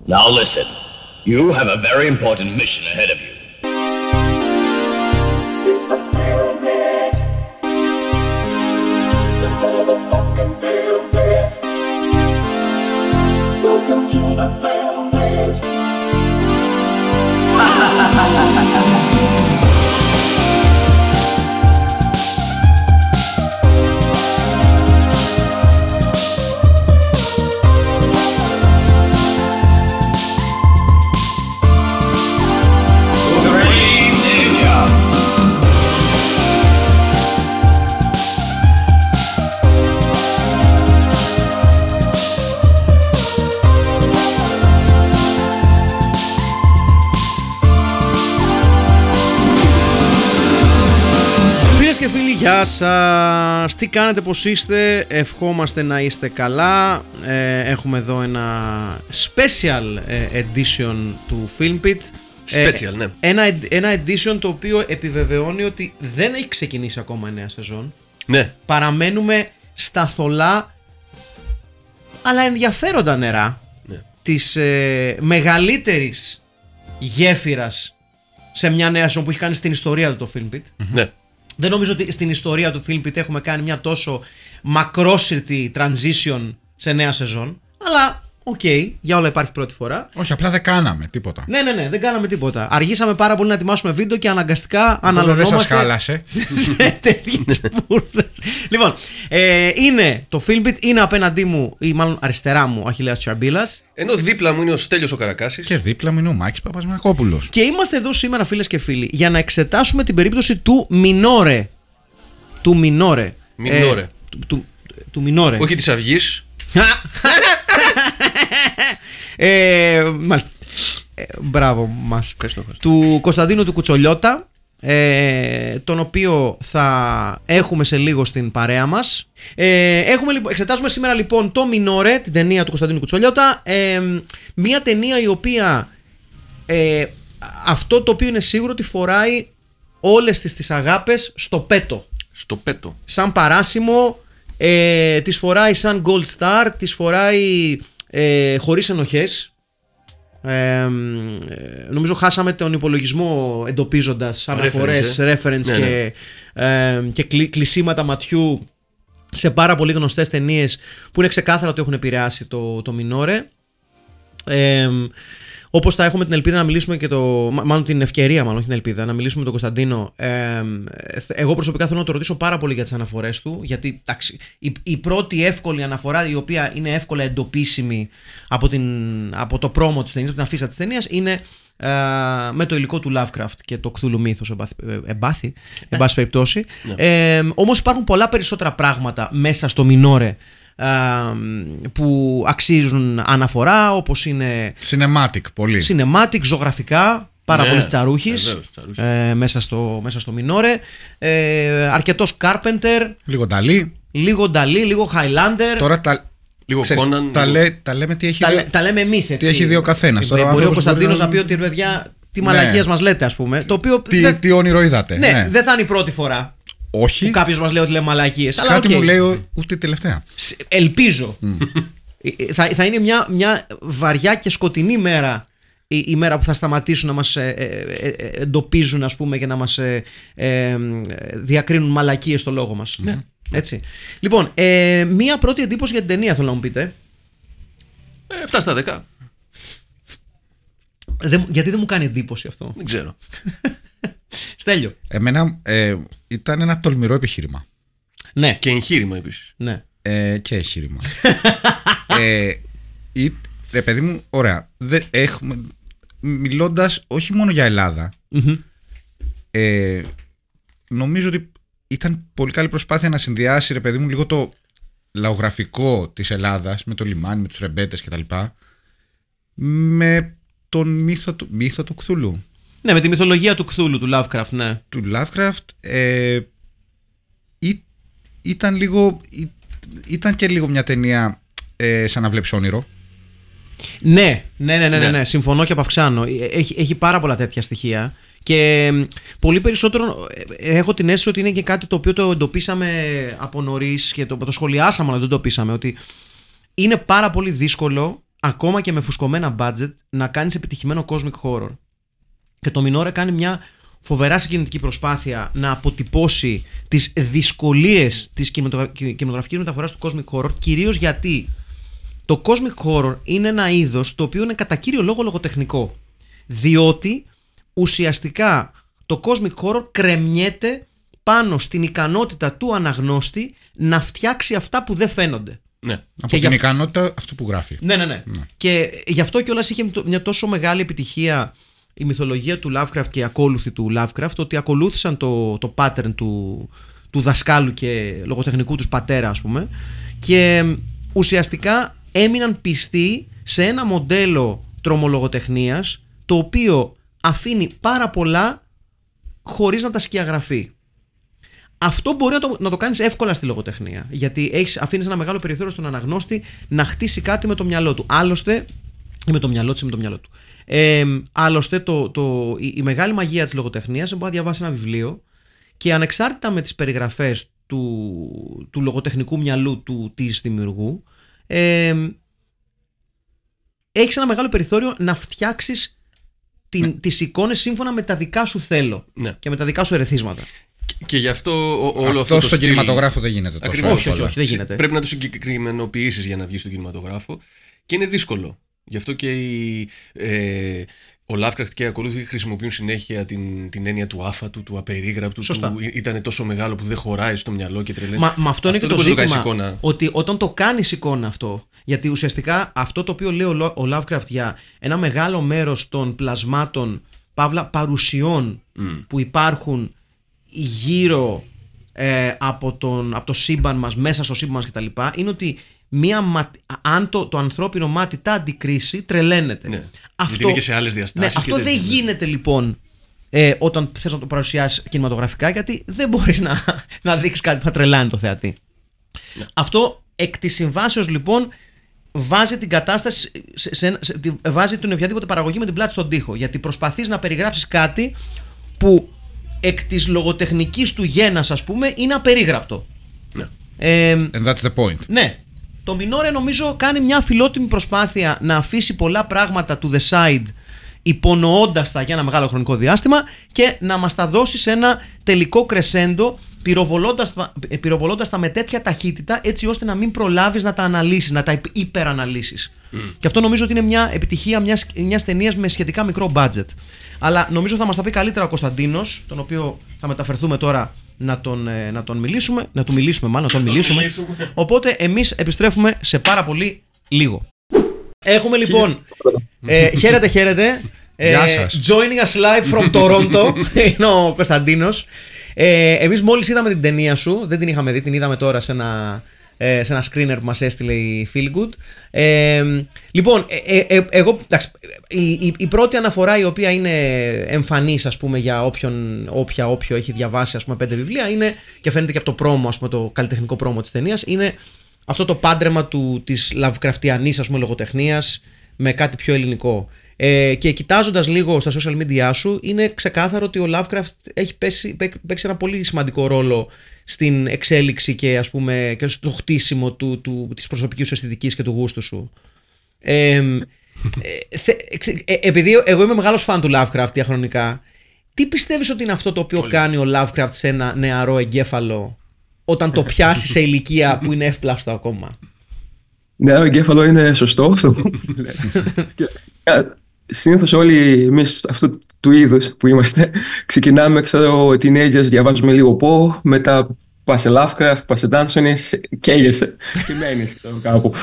Now listen, you have a very important mission ahead of you. It's the Film Pit. The motherfucking Film Pit. Welcome to the Film Pit. Και φίλοι, γεια σας. Τι κάνετε, πως είστε? Ευχόμαστε να είστε καλά. Έχουμε εδώ ένα special edition του Film Pit. Special, ναι. Ένα edition το οποίο επιβεβαιώνει ότι δεν έχει ξεκινήσει ακόμα η νέα σεζόν. Ναι. Παραμένουμε στα θολά αλλά ενδιαφέροντα νερά, ναι, της μεγαλύτερης γέφυρας σε μια νέα σεζόν που έχει κάνει στην ιστορία του το Film Pit. Ναι. Δεν νομίζω ότι στην ιστορία του Film Pit έχουμε κάνει μια τόσο μακρόσυρτη transition σε νέα σεζόν. Αλλά οκ, για όλα υπάρχει πρώτη φορά. Όχι, απλά δεν κάναμε τίποτα. Ναι, δεν κάναμε τίποτα. Αργήσαμε πάρα πολύ να ετοιμάσουμε βίντεο και αναγκαστικά αναλωνόμαστε. Δεν σας χάλασε. Σε τέτοιες μπουρδες. Λοιπόν, το Film Pit είναι απέναντί μου, ή μάλλον αριστερά μου, ο Αχιλλέας Τσαρμπίλας. Ενώ δίπλα μου είναι ο Στέλιος ο Καρακάσης. Και δίπλα μου είναι ο Μάκης Παπασμακόπουλος. Και είμαστε εδώ σήμερα, φίλες και φίλοι, για να εξετάσουμε την περίπτωση του Μινόρε. Του Μινόρε. Μινόρε. Του Μινόρε. Όχι της Αυγής. Μάλιστα. Μπράβο μας. Ευχαριστώ. Του Κωνσταντίνου του Κουτσολιώτα, τον οποίο θα έχουμε σε λίγο στην παρέα μας. Εξετάζουμε σήμερα λοιπόν το Μινόρε, την ταινία του Κωνσταντίνου Κουτσολιώτα. Μια ταινία η οποία αυτό το οποίο είναι σίγουρο ότι φοράει όλες τις αγάπες στο πέτο. Στο πέτο. Σαν παράσημο, τις φοράει σαν gold star, τις φοράει χωρίς ενοχές. Νομίζω χάσαμε τον υπολογισμό εντοπίζοντας αναφορές, reference και κλεισίματα ματιού σε πάρα πολύ γνωστές ταινίες που είναι ξεκάθαρο ότι έχουν επηρεάσει το Μινόρε. Όπως θα έχουμε την ελπίδα να μιλήσουμε και μάλλον την ευκαιρία, μάλλον όχι την ελπίδα, να μιλήσουμε με τον Κωνσταντίνο. Εγώ προσωπικά θέλω να το ρωτήσω πάρα πολύ για τις αναφορές του. Γιατί εντάξει, η πρώτη εύκολη αναφορά, η οποία είναι εύκολα εντοπίσιμη από το πρόμο της ταινίας, από την αφίσα της ταινίας, είναι με το υλικό του Lovecraft και το Cthulhu μύθος, εν πάση περιπτώσει. Όμως υπάρχουν πολλά περισσότερα πράγματα μέσα στο Μινόρε που αξίζουν αναφορά, όπως είναι Cinematic, πολύ Cinematic, ζωγραφικά, πάρα πολύ τσαρούχης, μέσα στο Μινόρε, αρκετός Carpenter, λίγο Νταλή, λίγο Highlander. Τώρα λίγο Conan, τα λέμε τι έχει τα λέμε εμείς, έτσι. Τι έχει δει ο καθένας. Μπορεί ο Κωνσταντίνος να πει ότι παιδιά, τι μαλακίες μας λέτε, ας πούμε. Το οποίο τι όνειρο είδατε. Ναι, δεν θα είναι η πρώτη φορά. Όχι. Που κάποιος μας λέει ότι λέμε μαλακίες. Κάτι μου λέει ούτε τελευταία. Ελπίζω. Θα είναι μια βαριά και σκοτεινή μέρα, η μέρα που θα σταματήσουν να μας εντοπίζουν, ας πούμε, και να μας διακρίνουν μαλακίες στο λόγο μας. Ναι. Έτσι. Λοιπόν, μια πρώτη εντύπωση για την ταινία θέλω να μου πείτε. 7 στα 10. Γιατί δεν μου κάνει εντύπωση αυτό? Δεν ξέρω. Στέλιο. Εμένα ήταν ένα τολμηρό επιχείρημα. Ναι. Και εγχείρημα επίσης. Ναι. Και εγχείρημα. Παιδί μου, ωραία. Μιλώντας όχι μόνο για Ελλάδα, νομίζω ότι ήταν πολύ καλή προσπάθεια να συνδυάσει, ρε παιδί μου, λίγο το λαογραφικό της Ελλάδας με το λιμάνι, με τους ρεμπέτες κτλ. Με τον μύθο του Κθούλου. Ναι, με τη μυθολογία του Κθούλου, του Lovecraft, ναι. Του Lovecraft ήταν και λίγο μια ταινία σαν να βλέπεις όνειρο. Ναι. Συμφωνώ και απαυξάνω. Έχει πάρα πολλά τέτοια στοιχεία. Και πολύ περισσότερο έχω την αίσθηση ότι είναι και κάτι το οποίο το εντοπίσαμε από νωρίς και το σχολιάσαμε, αλλά δεν το εντοπίσαμε. Ότι είναι πάρα πολύ δύσκολο ακόμα και με φουσκωμένα budget, να κάνεις επιτυχημένο cosmic horror. Και το Μινόρε κάνει μια φοβερά συγκινητική προσπάθεια να αποτυπώσει τις δυσκολίες της κινηματογραφικής μεταφοράς του cosmic horror, κυρίως γιατί το cosmic horror είναι ένα είδος το οποίο είναι κατά κύριο λόγο λογοτεχνικό. Διότι ουσιαστικά το cosmic horror κρεμιέται πάνω στην ικανότητα του αναγνώστη να φτιάξει αυτά που δεν φαίνονται. Ναι. Από την ικανότητα αυτό που γράφει. Ναι. Και γι' αυτό κιόλας είχε μια τόσο μεγάλη επιτυχία η μυθολογία του Lovecraft και οι ακόλουθοι του Lovecraft, ότι ακολούθησαν το pattern του δασκάλου και λογοτεχνικού τους πατέρα, ας πούμε, και ουσιαστικά έμειναν πιστοί σε ένα μοντέλο τρομολογοτεχνίας το οποίο αφήνει πάρα πολλά χωρίς να τα σκιαγραφεί. Αυτό μπορεί να το κάνεις εύκολα στη λογοτεχνία, γιατί αφήνεις ένα μεγάλο περιθώριο στον αναγνώστη να χτίσει κάτι με το μυαλό του. Άλλωστε, ή με το μυαλό της ή με το μυαλό του. Άλλωστε, η μεγάλη μαγεία της λογοτεχνίας είναι να διαβάσει ένα βιβλίο και ανεξάρτητα με τις περιγραφές του λογοτεχνικού μυαλού της δημιουργού, έχεις ένα μεγάλο περιθώριο να φτιάξεις τις εικόνες σύμφωνα με τα δικά σου θέλω και με τα δικά σου ερεθίσματα. Και γι' αυτό όλο αυτό στον κινηματογράφο δεν γίνεται τόσο εύκολα. Όχι, δεν γίνεται. Πρέπει να το συγκεκριμενοποιήσεις για να βγεις στον κινηματογράφο και είναι δύσκολο. Γι' αυτό και ο Lovecraft και οι ακολούθοι χρησιμοποιούν συνέχεια την έννοια του άφατου, του απερίγραπτου, του ήταν τόσο μεγάλο που δεν χωράει στο μυαλό και τρελαίνει. Μα αυτό είναι και το ζήτημα, ότι όταν το κάνεις εικόνα αυτό, γιατί ουσιαστικά αυτό το οποίο λέει ο Lovecraft για ένα μεγάλο μέρος των πλασμάτων, παύλα παρουσιών που υπάρχουν γύρω από το σύμπαν μας, μέσα στο σύμπαν μας κτλ., είναι ότι αν το ανθρώπινο μάτι τα αντικρίσει, τρελαίνεται. Ναι. Αυτό είναι και σε άλλες διαστάσεις. Ναι, αυτό δεν γίνεται λοιπόν όταν θες να το παρουσιάσεις κινηματογραφικά, γιατί δεν μπορείς να δείξεις κάτι που θα τρελάνει το θεατή. Ναι. Αυτό εκ της συμβάσεως λοιπόν βάζει την κατάσταση, βάζει την οποιαδήποτε παραγωγή με την πλάτη στον τοίχο, γιατί προσπαθείς να περιγράψεις κάτι που εκ της λογοτεχνικής του γένας, ας πούμε, είναι απερίγραπτο. Ναι. And that's the point. Ναι. Το Μινόρε νομίζω κάνει μια φιλότιμη προσπάθεια να αφήσει πολλά πράγματα to the side, υπονοώντας τα για ένα μεγάλο χρονικό διάστημα, και να μας τα δώσει σε ένα τελικό κρεσέντο, πυροβολώντας τα με τέτοια ταχύτητα, έτσι ώστε να μην προλάβεις να τα αναλύσεις, να τα υπεραναλύσεις. Και αυτό νομίζω ότι είναι μια επιτυχία μιας ταινίας με σχετικά μικρό budget. Αλλά νομίζω θα μας τα πει καλύτερα ο Κωνσταντίνος, τον οποίο θα μεταφερθούμε τώρα να του μιλήσουμε. Οπότε εμείς επιστρέφουμε σε πάρα πολύ λίγο. Έχουμε λοιπόν χαίρετε. Γεια σας. Joining us live from Toronto είναι ο Κωνσταντίνος. Εμείς μόλις είδαμε την ταινία σου, δεν την είχαμε δει, την είδαμε τώρα σε ένα screener που μας έστειλε η Feelgood. Λοιπόν, εγώ, η πρώτη αναφορά η οποία είναι εμφανής, ας πούμε, για όποιο έχει διαβάσει, ας πούμε, 5 βιβλία, είναι, και φαίνεται και από το πρόμο, ας πούμε, το καλλιτεχνικό πρόμο της ταινίας, είναι αυτό το πάντρεμα της Lovecraftianής, ας πούμε, λογοτεχνίας με κάτι πιο ελληνικό. Και κοιτάζοντας λίγο στα social media σου, είναι ξεκάθαρο ότι ο Lovecraft έχει παίξει ένα πολύ σημαντικό ρόλο στην εξέλιξη και, ας πούμε, και στο χτίσιμο της προσωπικής σου αισθητικής και του γούστου σου. Επειδή εγώ είμαι μεγάλος φαν του Lovecraft διαχρονικά, τι πιστεύεις ότι είναι αυτό το οποίο κάνει ο Lovecraft σε ένα νεαρό εγκέφαλο όταν το πιάσει σε ηλικία που είναι εύπλαυστο ακόμα? Νεαρό εγκέφαλο είναι σωστό αυτό. Συνήθως όλοι εμείς αυτού του είδους που είμαστε ξεκινάμε, ξέρω, teenagers, διαβάζουμε λίγο Poe, μετά πας σε Lovecraft, πας σε Danson, καίγεσαι και μένεις, ξέρω, κάπου.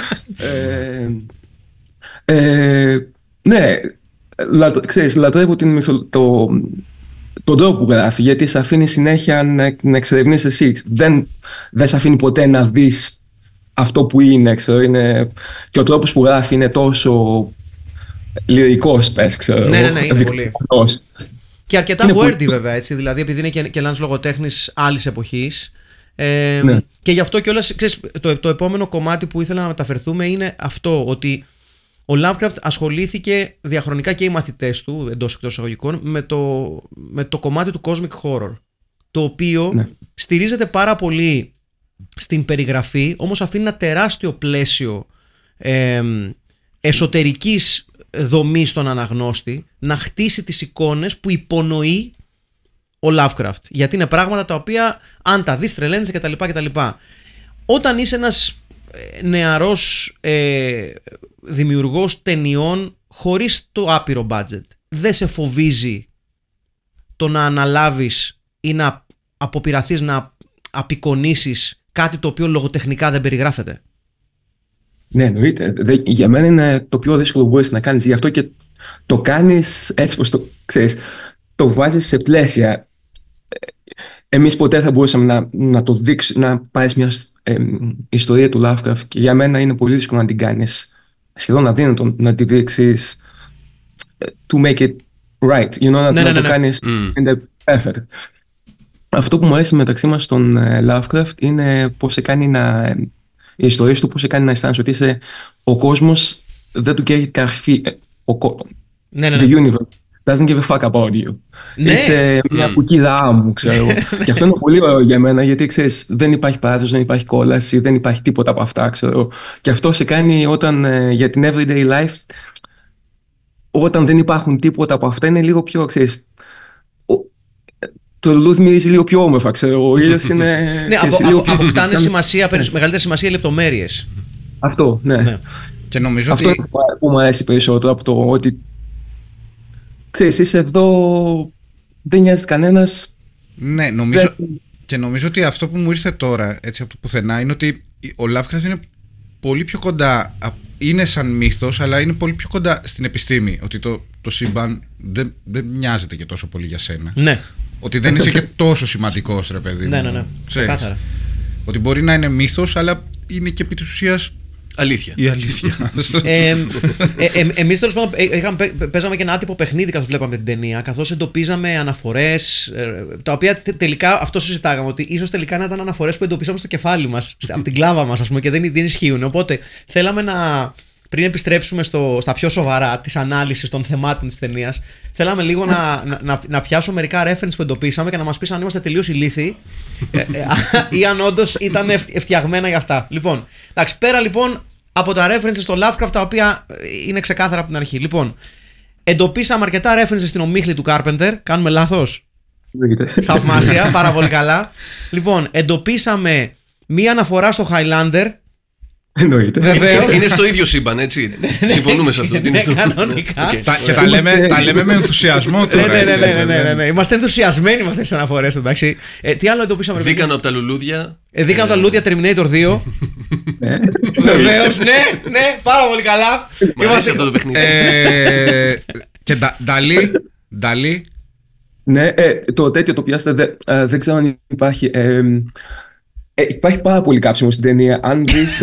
Ναι, ξέρεις, λατρεύω τον τρόπο που γράφει, γιατί σε αφήνει συνέχεια να εξερευνήσεις εσύ. Δεν σε αφήνει ποτέ να δεις αυτό που είναι, ξέρω, και ο τρόπος που γράφει είναι τόσο λυρικός, πες, ξέρω. Ναι, είναι πολύ. Και αρκετά wordy βέβαια, έτσι, δηλαδή επειδή είναι και ένας λογοτέχνης άλλης εποχής. Ναι. Και γι' αυτό κιόλας, ξέρεις, το επόμενο κομμάτι που ήθελα να μεταφερθούμε είναι αυτό, ότι ο Lovecraft ασχολήθηκε διαχρονικά, και οι μαθητές του, εντός εκτός εισαγωγικών, με το κομμάτι του cosmic horror, το οποίο στηρίζεται πάρα πολύ στην περιγραφή, όμως αφήνει ένα τεράστιο πλαίσιο εσωτερικής δομής στον αναγνώστη να χτίσει τις εικόνες που υπονοεί ο Lovecraft. Γιατί είναι πράγματα τα οποία αν τα δεις τρελαίνεσαι κτλ. Όταν είσαι ένας νεαρός δημιουργός ταινιών χωρίς το άπειρο budget, δεν σε φοβίζει το να αναλάβεις ή να αποπειραθείς να απεικονίσεις κάτι το οποίο λογοτεχνικά δεν περιγράφεται? Ναι, εννοείται. Για μένα είναι το πιο δύσκολο που μπορείς να κάνεις. Γι' αυτό και το κάνεις έτσι πως το ξέρεις. Το βάζεις σε πλαίσια. Εμείς ποτέ θα μπορούσαμε να το δείξουμε, να πάρεις μια ιστορία του Lovecraft, και για μένα είναι πολύ δύσκολο να την κάνεις σχεδόν αδύνατο να τη δείξεις to make it right, να το κάνεις perfect. Αυτό που μου αρέσει μεταξύ μας στον Lovecraft είναι πώς σε κάνει οι ιστορίες του, πώς σε κάνει να αισθάνεσαι ότι ο κόσμος δεν του καίει καρφί. The universe doesn't give a fuck about you. Είσαι μια κουκίδα άμμου, ξέρω. Και αυτό είναι πολύ ωραίο για μένα, γιατί ξέρεις, δεν υπάρχει παράδοση, δεν υπάρχει κόλαση, δεν υπάρχει τίποτα από αυτά, ξέρω. Και αυτό σε κάνει για την everyday life, όταν δεν υπάρχουν τίποτα από αυτά, είναι λίγο πιο, ξέρεις, το λουλούδι μυρίζει λίγο πιο όμορφα, ξέρω. Ο ήλιος είναι. Ναι, αποκτάνε μεγαλύτερη σημασία οι λεπτομέρειες. Αυτό, ναι. Και νομίζω αυτό είναι που μου αρέσει περισσότερο από το ότι. Ξέρεις, είσαι εδώ, δεν νοιάζει κανένας. Ναι, νομίζω ότι αυτό που μου ήρθε τώρα, έτσι από το πουθενά, είναι ότι ο Lovecraft είναι πολύ πιο κοντά. Είναι σαν μύθος, αλλά είναι πολύ πιο κοντά στην επιστήμη. Ότι το σύμπαν δεν μοιάζεται και τόσο πολύ για σένα. Ναι. Ότι δεν είσαι και τόσο σημαντικός, ρε παιδί μου. Ναι. Ξεκάθαρα. Ότι μπορεί να είναι μύθος, αλλά είναι και επί της ουσίας αλήθεια. Η αλήθεια. Εμείς τέλος πάντων παίζαμε και ένα άτυπο παιχνίδι καθώς βλέπαμε την ταινία, καθώς εντοπίζαμε αναφορές, τα οποία τελικά αυτό συζητάγαμε, ότι ίσως τελικά να ήταν αναφορές που εντοπίσαμε στο κεφάλι μας, από την κλάβα μας, ας πούμε, και δεν ισχύουν. Οπότε θέλαμε πριν επιστρέψουμε στα πιο σοβαρά της ανάλυσης των θεμάτων της ταινίας, θέλαμε λίγο να πιάσουμε μερικά reference που εντοπίσαμε και να μας πεις αν είμαστε τελείως ηλίθιοι ή αν όντως ήταν φτιαγμένα για αυτά. Λοιπόν, εντάξει, πέρα λοιπόν από τα references στο Lovecraft, τα οποία είναι ξεκάθαρα από την αρχή. Λοιπόν, εντοπίσαμε αρκετά references στην ομίχλη του Carpenter. Κάνουμε λάθος? Θαυμάσια, πάρα πολύ καλά. Λοιπόν, εντοπίσαμε μία αναφορά στο Highlander. Εννοείται. Είναι στο ίδιο σύμπαν, έτσι. Συμφωνούμε σε αυτό. Ναι, κανονικά. Και τα λέμε με ενθουσιασμό τώρα. Ναι. Είμαστε ενθουσιασμένοι με αυτές τις αναφορές, εντάξει. Τι άλλο εντοπίσαμε? Δίκανο από τα λουλούδια. Δίκανο από τα λουλούδια Terminator 2. Βεβαίως, ναι, πάρα πολύ καλά. Μ' αρέσει αυτό το παιχνίδι. Και Νταλή. Ναι, το τέτοιο το πιάστε, δεν ξέρω αν υπάρχει. Υπάρχει πάρα πολύ κάψιμο στην ταινία. Αν δεις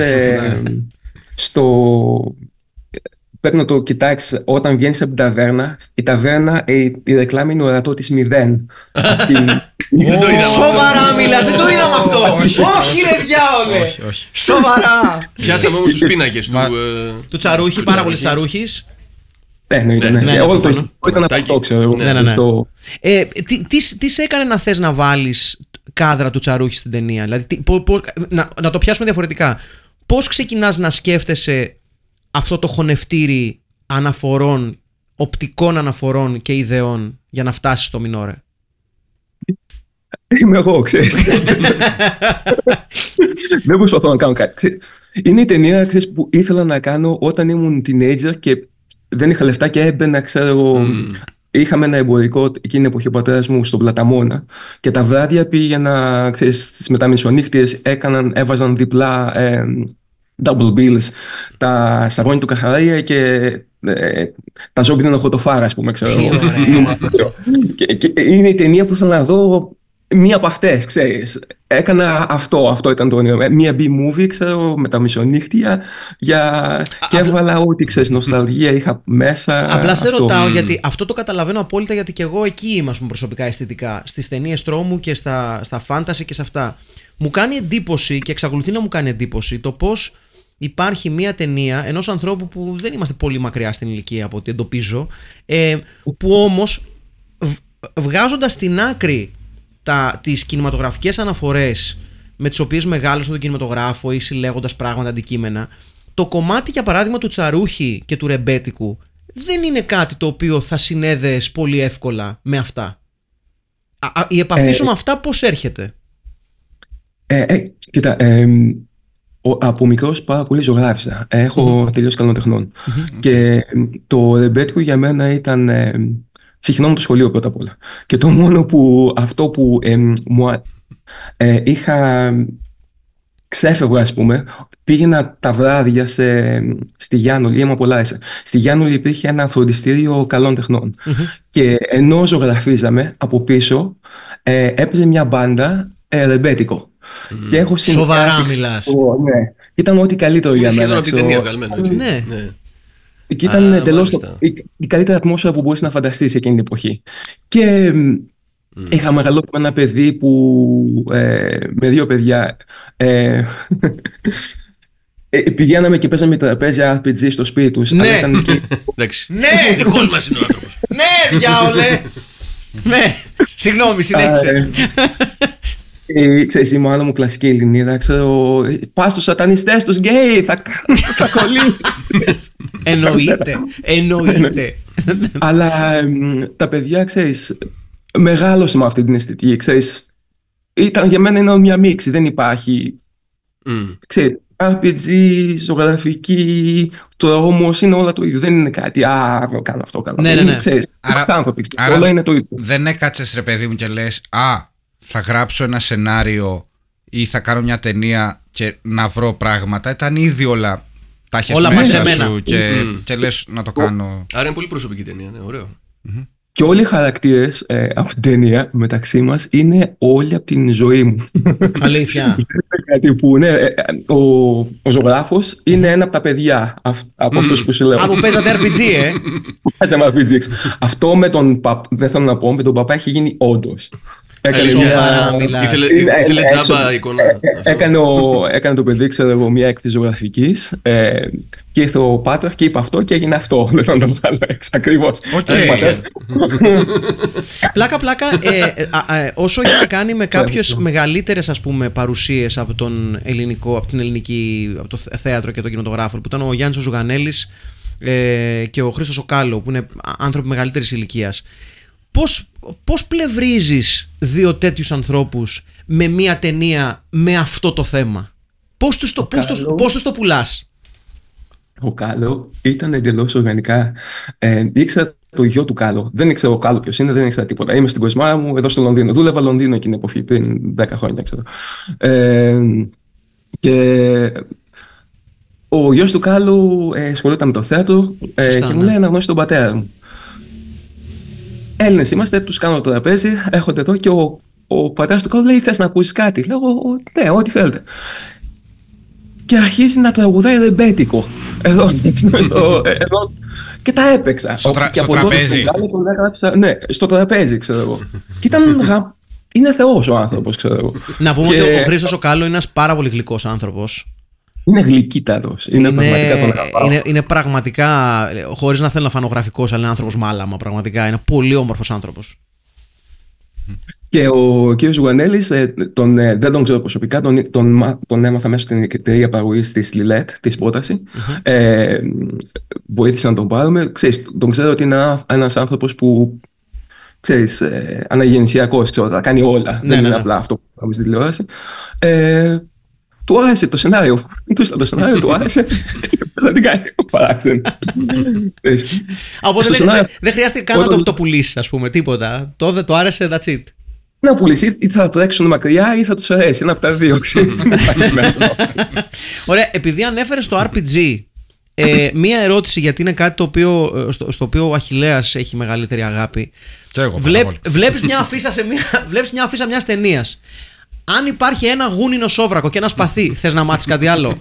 πρέπει να το κοιτάξεις όταν βγαίνεις από την ταβέρνα. Η ταβέρνα, η ρεκλάμη είναι ορατό της 0. Δεν το είδαμε. Σοβαρά μιλάς, δεν το είδαμε αυτό. Όχι ρε διάολε. Σοβαρά. Πιάσαμε όμως τους πίνακες του Τσαρούχη, πάρα πολύ Τσαρούχης. Ναι, όλο το ιστορικό ήταν από αυτό, ξέρω. Τι σε έκανε να θες να βάλεις κάδρα του Τσαρούχη στην ταινία? Δηλαδή, να το πιάσουμε διαφορετικά. Πώς ξεκινάς να σκέφτεσαι αυτό το χωνευτήρι αναφορών, οπτικών αναφορών και ιδεών για να φτάσεις στο Μινόρε? Είμαι εγώ, ξέρεις. Δεν προσπαθώ να κάνω κάτι. Είναι η ταινία, ξέρεις, που ήθελα να κάνω όταν ήμουν teenager και δεν είχα λεφτά και έμπαινα, ξέρω εγώ. Είχαμε ένα εμπορικό εκείνη την εποχή ο πατέρας μου στον Πλαταμόνα και τα βράδια πήγαινα, ξέρεις, στις μεταμεσονύχτιες έβαζαν διπλά double bills στα σταγόνια του Καχαρία και τα ζόμπινα χωτοφάρα, ας πούμε, ξέρω. Και είναι η ταινία που ήθελα να δω. Μία από αυτές, ξέρεις. Έκανα αυτό ήταν το όνειρο. Μία B-movie, ξέρω, με τα μισονύχτια και έβαλα ό,τι, ξέρεις, νοσταλγία είχα μέσα. Απλά σε ρωτάω, γιατί αυτό το καταλαβαίνω απόλυτα, γιατί και εγώ εκεί είμαι, ας πούμε, προσωπικά αισθητικά. Στις ταινίες τρόμου και στα fantasy και σε αυτά. Μου κάνει εντύπωση και εξακολουθεί να μου κάνει εντύπωση το πώς υπάρχει μία ταινία ενός ανθρώπου που δεν είμαστε πολύ μακριά στην ηλικία από ό,τι εντοπίζω, που όμως βγάζοντας στην άκρη τις κινηματογραφικές αναφορές με τις οποίες μεγάλωσα τον κινηματογράφο ή συλλέγοντας πράγματα, αντικείμενα, το κομμάτι για παράδειγμα του τσαρούχι και του ρεμπέτικου δεν είναι κάτι το οποίο θα συνέδεες πολύ εύκολα με αυτά. Η επαφή σου με αυτά πώς έρχεται? Κοίτα, από μικρός πάρα πολύ ζωγράφιζα. Έχω τελειώσει καλών τεχνών. Και το ρεμπέτικο για μένα ήταν συχνό με το σχολείο πρώτα απ' όλα. Και το μόνο που αυτό που είχα ξέφευγα, ας πούμε, πήγαινα τα βράδια στη Γιάννουλη, ήμουν πολλά ίσα. Στη Γιάννουλη υπήρχε ένα φροντιστήριο καλών τεχνών. Και ενώ ζωγραφίζαμε από πίσω, έπαιζε μια μπάντα ρεμπέτικο. Και έχω σοβαρά μιλάς? Ναι. Ήταν ό,τι καλύτερο για μένα. Σχεδόν από την ταινία βγαλμένο, έτσι. Ναι. Και ήταν εντελώς η καλύτερη ατμόσφαιρα που μπορείς να φανταστείς εκείνη την εποχή. Και είχα μεγαλώσει με ένα παιδί που με 2 παιδιά πηγαίναμε και παίζαμε τραπέζια RPG στο σπίτι τους. Ναι. Εντάξει. Ναι. Δικός μας είναι ο άνθρωπος. Ναι, διάολε. Ναι, συγγνώμη, συνέχισε. Ξέρεις, η μάνα μου κλασική Ελληνίδα, ξέρω, πας στους σατανιστές, τους γκέι, θα κολλήσεις. Εννοείται. Αλλά τα παιδιά, ξέρεις, μεγάλωσε με αυτή την αισθητική, ξέρεις, για μένα είναι μια μίξη, δεν υπάρχει, ξέρεις, RPG, ζωγραφική, τώρα όμως είναι όλα το ίδιο, δεν είναι κάτι, κάνω αυτό, κάνω αυτό. Ναι. Ξέρεις, άρα όλα είναι το ίδιο. δεν έκατσες, ρε παιδί μου, και λες, θα γράψω ένα σενάριο ή θα κάνω μια ταινία και να βρω πράγματα. Ήταν ήδη όλα τα έχεις μέσα σου και λες να το κάνω. Άρα είναι πολύ προσωπική ταινία, ναι, ωραίο. Και όλοι οι χαρακτήρες από την ταινία μεταξύ μας είναι όλοι από την ζωή μου. Αλήθεια. Κάτι που ναι, ο ζωγράφος είναι ένα από τα παιδιά από αυτούς που σου λέω. Από παίζατε RPG, Παίζαμε RPG. Αυτό με τον δεν θέλω να πω, με τον παπά έχει γίνει όντως. Ήθελε τζάμπα εικόνα. Έκανε το παιδί, ξέρω εγώ, μια έκθεση ζωγραφικής και ήρθε ο Πάτραχ και είπε αυτό και έγινε αυτό. Δεν θα το βγάλω έξω ακριβώς. Πλάκα, όσο έχει να κάνει με κάποιες μεγαλύτερες, ας πούμε, παρουσίες από τον ελληνικό, από το θέατρο και τον κινηματογράφο, που ήταν ο Γιάννης ο Ζουγανέλης και ο Χρήστος ο Κάλλο, που είναι άνθρωποι μεγαλύτερης ηλικίας. Πώς πλευρίζεις 2 τέτοιους ανθρώπους με μια ταινία με αυτό το θέμα? Πώς τους το πουλάς? Ο Κάλλο ήταν εντελώς οργανικά. Ήξερα το γιο του Κάλλο. Δεν ήξερα ο Κάλλο ποιος είναι, δεν ήξερα τίποτα. Είμαι στην Κοσμάρα μου εδώ στο Λονδίνο. Δούλευα Λονδίνο εκείνη την εποχή, πριν 10 χρόνια, ξέρω. Και ο γιος του Κάλλου ασχολούταν με το θέατρο και μου λέει να γνώσει τον πατέρα μου. Έλληνες είμαστε, τους κάνω το τραπέζι, έρχονται εδώ και ο πατέρας του Κάλλου λέει: θες να ακούσεις κάτι? Λέω: ναι, ό,τι θέλετε. Και αρχίζει να τραγουδάει ρεμπέτικο. Εδώ. Και τα έπαιξα. Στο τραπέζι. Ναι, στο τραπέζι, ξέρω εγώ. Και είναι θεός ο άνθρωπος, ξέρω εγώ. Να πούμε ότι ο Χρήστος ο Κάλλο είναι ένας πάρα πολύ γλυκός άνθρωπος. Είναι γλυκύτατος. Είναι πραγματικά, χωρίς να θέλω να φανώ γραφικός, αλλά είναι άνθρωπος μάλαμα. Πραγματικά είναι πολύ όμορφος άνθρωπος. Και ο κ. Ζουγανέλης, δεν τον ξέρω προσωπικά, τον έμαθα μέσα στην εταιρεία παραγωγής της Λιλέτ, της πρόταση. Βοήθησα να τον πάρουμε. Ξέρεις, τον ξέρω ότι είναι ένας άνθρωπος που, ξέρεις, αναγεννησιακός, θα κάνει όλα. Δεν είναι απλά αυτό που πάμε στην τηλεόραση. Του άρεσε το σενάριο. Το σενάριο του άρεσε. Θα την κάνει παράξενος. Οπότε δεν χρειάζεται καν να το πουλήσεις, ας πούμε, τίποτα. Το άρεσε, that's it. Να πουλήσει, ή θα τρέξουν μακριά ή θα τους αρέσει. Ένα από τα δύο, ξέρεις. Ωραία, επειδή ανέφερες το RPG, μία ερώτηση, γιατί είναι κάτι στο οποίο ο Αχιλλέας έχει μεγαλύτερη αγάπη. Βλέπεις μια αφίσα μιας ταινίας. Αν υπάρχει ένα γούνινο σόβρακο και ένα σπαθί, θες να μάθεις κάτι άλλο?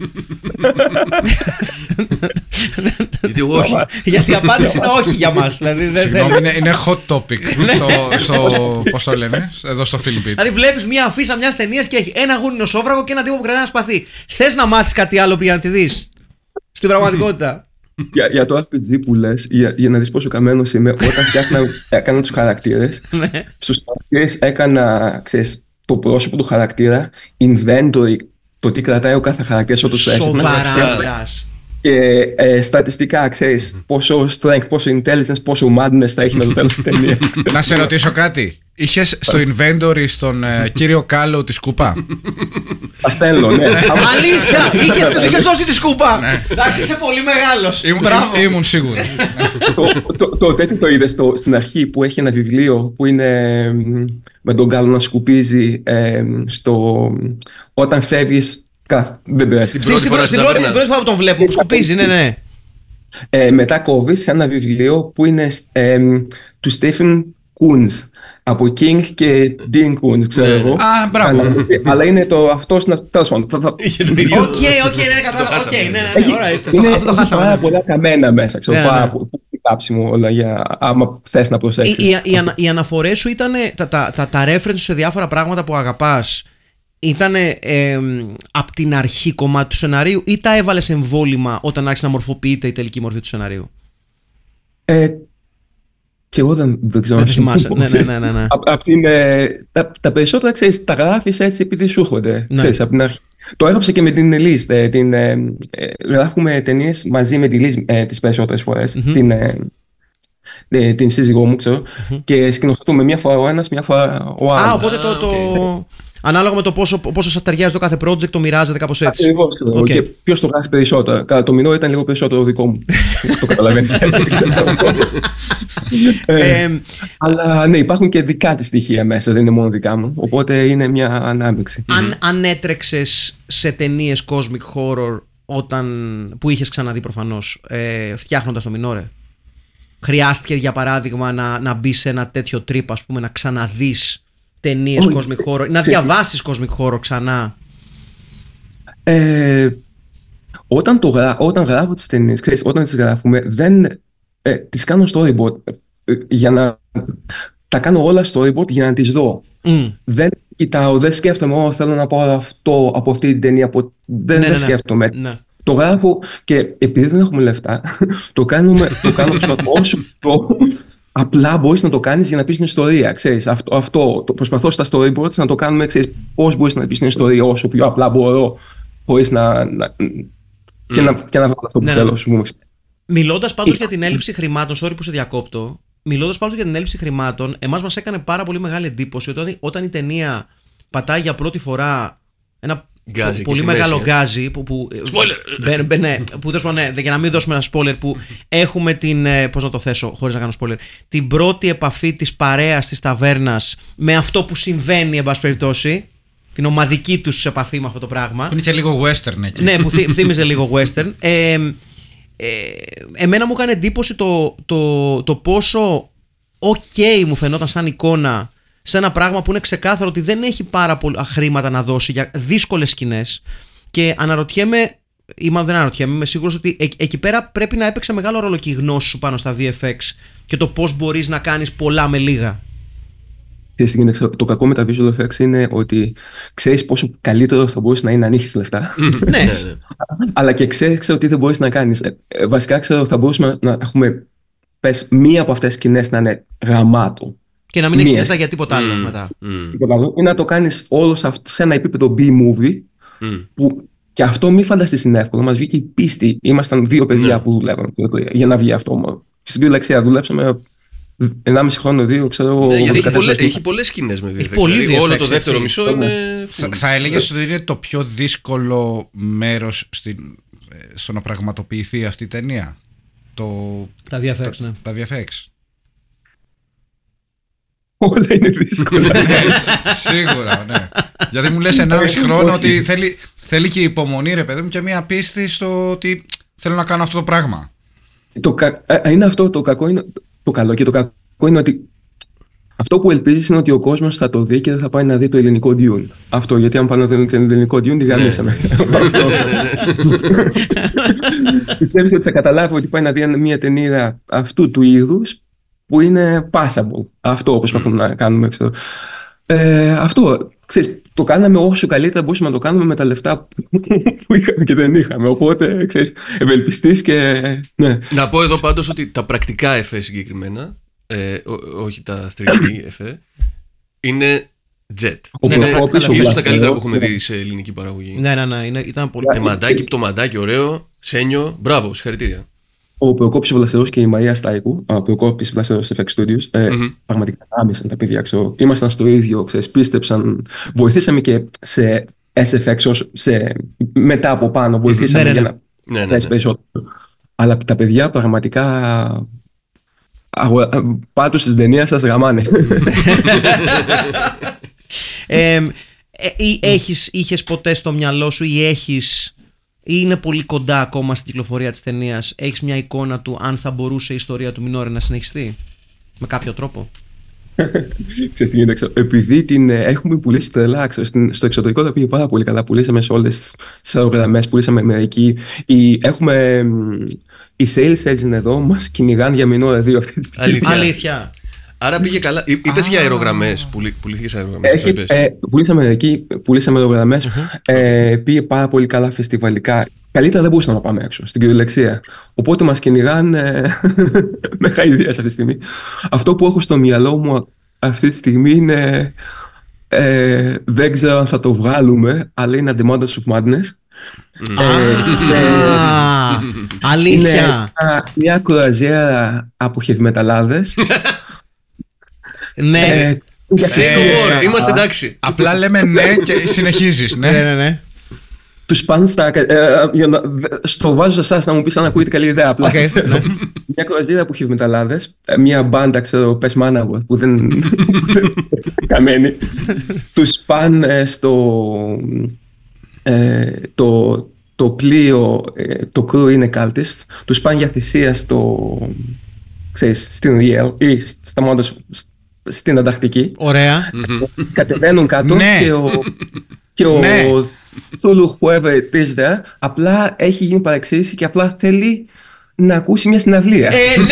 Γιατί όχι. Γιατί η απάντηση είναι όχι για μας. Συγγνώμη, είναι hot topic. Πώς το λένε, εδώ στο Philippines. Δηλαδή βλέπεις μια αφίσα μιας ταινίας και έχει ένα γούνινο σόβρακο και ένα τύπο που κρατάει ένα σπαθί. Θες να μάθεις κάτι άλλο πριν να τη δεις στην πραγματικότητα? Για το RPG που λες, για να δεις πόσο καμένος είμαι, όταν έκανα τους χαρακτήρες, στους χαρακτήρες έκανα, ξέρεις, το πρόσωπο του χαρακτήρα, inventory, το τι κρατάει ο κάθε χαρακτήρας όταν σου έρχεται. Σοβαρά. Και στατιστικά, ξέρεις πόσο strength, πόσο intelligence, πόσο madness θα έχει με το τέλος της ταινίας. Να σε ρωτήσω κάτι. Είχες στο inventory στον κύριο Κάλο τη σκούπα? Θα στέλνω, ναι. Αλήθεια! Είχες δώσει τη σκούπα! Εντάξει, είσαι πολύ μεγάλος. Ήμουν σίγουρος. Το τέτοιο το είδες στην αρχή που έχει ένα βιβλίο που είναι με τον Κάλο να σκουπίζει όταν φεύγεις. Δεν πειράζει. Στην πρώτη φορά που τον βλέπω, που σκουπίζει, ναι. Μετά κόβεις σε ένα βιβλίο που είναι του Stephen Koons, από King και Dean Koons, ξέρω εγώ. Α, μπράβο. Αλλά είναι αυτός, τέλος πάντων. Οκ, ναι, κατάλαβα. Είναι Αυτό το χάσαμε. πάρα πολλά καμένα μέσα, ξέρω, πάρα πολύ κάψιμο όλα για άμα θες να προσέξεις. Οι αναφορές σου ήταν τα reference σε διάφορα πράγματα που αγαπάς. Ήτανε από την αρχή κομμάτι του σεναρίου ή τα έβαλες εμβόλυμα όταν άρχισε να μορφοποιείται η τελική μορφή του σεναρίου? Και εγώ δεν ξέρω. Δεν θυμάσαι. Ναι. Τα περισσότερα, ξέρεις, τα γράφεις έτσι επειδή σου έρχονται. Ναι. Ξέρεις, από την αρχή. Το έγραψα και με την Ελίζ. Γράφουμε ταινίες μαζί με τη Ελίζ τις περισσότερες φορές. Την σύζυγό μου, ξέρω. Και σκηνοθετούμε μια φορά ο ένας, μια φορά ο άλλος. Οπότε ανάλογα με το πόσο σας ταιριάζει το κάθε project, το μοιράζετε κάπως έτσι. Ακριβώς. Και ποιος το γράφει περισσότερο. Κατά το μηνό ήταν λίγο περισσότερο δικό μου. Το καταλαβαίνεις. Αλλά ναι, υπάρχουν και δικά της στοιχεία μέσα, δεν είναι μόνο δικά μου. Οπότε είναι μια ανάμειξη. Αν έτρεξες σε ταινίες cosmic horror που είχες ξαναδεί προφανώς, φτιάχνοντας το Μινόρε, χρειάστηκε για παράδειγμα να μπεις σε ένα τέτοιο trip, ας πούμε, να ξαναδείς ταινίες cosmic horror, να διαβάσεις cosmic horror ξανά? Όταν γράφω τις ταινίες, ξέρεις, όταν τις γράφουμε, τις κάνω storyboard για να τα κάνω όλα storyboard για να τις δω. Δεν κοιτάω, δεν σκέφτομαι, θέλω να πάω αυτό από αυτή την ταινία. Δεν σκέφτομαι. Ναι. Το γράφω και επειδή δεν έχουμε λεφτά, το κάνω όσο απλά μπορείς να το κάνεις για να πεις την ιστορία. Ξέρεις, το προσπαθώ στα storyboards να το κάνουμε, ξέρεις, πώς μπορείς να πεις την ιστορία όσο πιο απλά μπορώ, χωρίς και να βγάλω αυτό που θέλω. Μιλώντας πάντως για την έλλειψη χρημάτων, sorry που σε διακόπτω, μιλώντας πάντως για την έλλειψη χρημάτων, εμάς μας έκανε πάρα πολύ μεγάλη εντύπωση όταν η ταινία πατάει για πρώτη φορά ένα γκάζι, πολύ μεγάλο γκάζι spoiler! Ναι, για να μην δώσουμε ένα spoiler, που έχουμε την, πώς να το θέσω χωρίς να κάνω spoiler, την πρώτη επαφή της παρέας της ταβέρνας με αυτό που συμβαίνει, εν πάση περιπτώσει, την ομαδική τους επαφή με αυτό το πράγμα. Που είναι και λίγο western εκεί. Ναι, που θύμιζε λίγο western. Εμένα μου έκανε εντύπωση το πόσο ok μου φαινόταν σαν εικόνα σε ένα πράγμα που είναι ξεκάθαρο ότι δεν έχει πάρα πολλά χρήματα να δώσει για δύσκολες σκηνές. Και αναρωτιέμαι, ή μάλλον δεν αναρωτιέμαι, είμαι σίγουρος ότι εκεί πέρα πρέπει να έπαιξε μεγάλο ρόλο και η γνώση σου πάνω στα VFX και το πώς μπορείς να κάνεις πολλά με λίγα. Το κακό με τα visual effects είναι ότι ξέρεις πόσο καλύτερο θα μπορείς να είναι αν είχες λεφτά. Ναι. Αλλά και ξέρεις ότι δεν μπορείς να κάνεις. Βασικά ξέρω θα μπορούσαμε να έχουμε μία από αυτές τις σκηνές να είναι γραμμάτο. Και να μην έχεις λεφτά για τίποτα άλλο μετά. Ή να το κάνεις όλο σε ένα επίπεδο B-movie, που και αυτό μη φανταστείς είναι εύκολο. Μας βγήκε η πίστη. Ήμασταν δύο παιδιά που δουλεύαμε για να βγει αυτό. Στην βιολεξία δουλέψαμε 1,5 χρόνο, 2, ξέρω. Γιατί έχει πολλές σκηνές με VFX. Όλο το δεύτερο μισό είναι. Θα έλεγες ότι είναι το πιο δύσκολο μέρος στο να πραγματοποιηθεί αυτή η ταινία? Τα VFX, ναι. Τα VFX. Όλα είναι δύσκολα. Σίγουρα, ναι. Γιατί μου λες 1,5 χρόνο ότι θέλει και υπομονή, ρε παιδί μου, και μια πίστη στο ότι θέλω να κάνω αυτό το πράγμα. Είναι αυτό το κακό, είναι το καλό, και το κακό είναι ότι αυτό που ελπίζεις είναι ότι ο κόσμος θα το δει και δεν θα πάει να δει το ελληνικό Dune. Αυτό, γιατί αν πάνε να δει το ελληνικό Dune, τη γαμίσαμε. Πιστεύεις ότι θα καταλάβει ότι πάει να δει μια ταινία αυτού του είδους που είναι passable. Αυτό προσπαθούμε να κάνουμε, ξέρω. Αυτό, ξέρεις, το κάναμε όσο καλύτερα μπορούσαμε να το κάνουμε με τα λεφτά που είχαμε και δεν είχαμε. Οπότε, ξέρεις, ευελπιστείς και ναι. Να πω εδώ πάντως ότι τα πρακτικά εφέ συγκεκριμένα, όχι τα 3D εφέ, είναι jet. Ίσως τα καλύτερα που έχουμε δει σε ελληνική παραγωγή. Ναι, ήταν πολύ. Το μαντάκι ωραίο, Σένιο, μπράβο, συγχαρητήρια. Ο Προκόπης Βλασερός και η Μαρία Στάικου, ο Προκόπης Βλασερός FX Studios, πραγματικά άμεσαν τα παιδιά, ξέρω. Ήμασταν στο ίδιο, ξέρεις, πίστεψαν, βοηθήσαμε και σε SFX, μετά από πάνω, βοηθήσαμε για να θέσει περισσότερο. Αλλά τα παιδιά πραγματικά πάτω στην ταινία σας γαμάνε. Είχες ποτέ στο μυαλό σου ή έχεις, ή είναι πολύ κοντά ακόμα στην κυκλοφορία της ταινίας, έχεις μια εικόνα του αν θα μπορούσε η ιστορία του Μινόρε να συνεχιστεί με κάποιο τρόπο? Ξέρεις τι γίνεται, επειδή την έχουμε πουλήσει τρελά, στο εξωτερικό τα πήγε πάρα πολύ καλά, πουλήσαμε σε όλες τις αερογραμμές, πουλήσαμε Αμερική, οι sales agent εδώ μας κυνηγάνε για Μινόρε 2 αυτή τη στιγμή. Αλήθεια. Άρα πήγε καλά. Είπες για αερογραμμές, πουλήθηκες αερογραμμές. Πουλήσαμε Αμερική, πουλήσαμε αερογραμμές, πήγε πάρα πολύ καλά φεστιβαλικά. Καλύτερα δεν μπορούσαμε να πάμε έξω, στην κυριολεξία. Οπότε μας κυνηγάνε με χαϊδία αυτή τη στιγμή. Αυτό που έχω στο μυαλό μου αυτή τη στιγμή είναι, δεν ξέρω αν θα το βγάλουμε, αλλά είναι Αντιμάντας of Madness. Αλήθεια. Είναι μια κουραζιέρα από χευμεταλλάδες. Ναι. Είμαστε εντάξει. Απλά λέμε ναι και συνεχίζεις. Ναι. Τους πάνε στο βάζω σε εσάς να μου πεις αν ακούγεται καλή ιδέα. Απλά μια κουραζιέρα από χευμεταλλάδες, μια μπάντα, ξέρω, πες Manowar, που δεν είναι καμένη. Τους πάνε το πλοίο, το crew είναι cultists, τους πάνε για θυσία στην Riel ή στην Ανταρκτική. Ωραία. Κατεβαίνουν κάτω και ο Τσούλου whoever it is there απλά έχει γίνει παρεξήγηση και απλά θέλει να ακούσει μια συναυλία.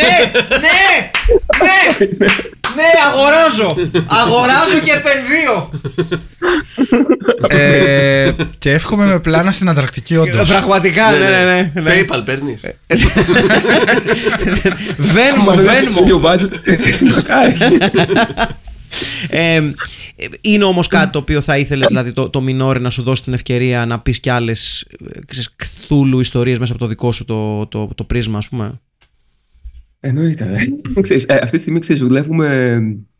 Ναι, αγοράζω και επενδύω. Και εύχομαι με πλάνα στην Ανταρκτική, όντως. Πραγματικά, ναι. PayPal παίρνεις. Βένμο. Είναι όμως κάτι το οποίο θα ήθελες, δηλαδή το Μινόρε να σου δώσει την ευκαιρία να πεις κι άλλες Κθούλου ιστορίες μέσα από το δικό σου το πρίσμα, ας πούμε? Εννοείται. Αυτή τη στιγμή δουλεύουμε.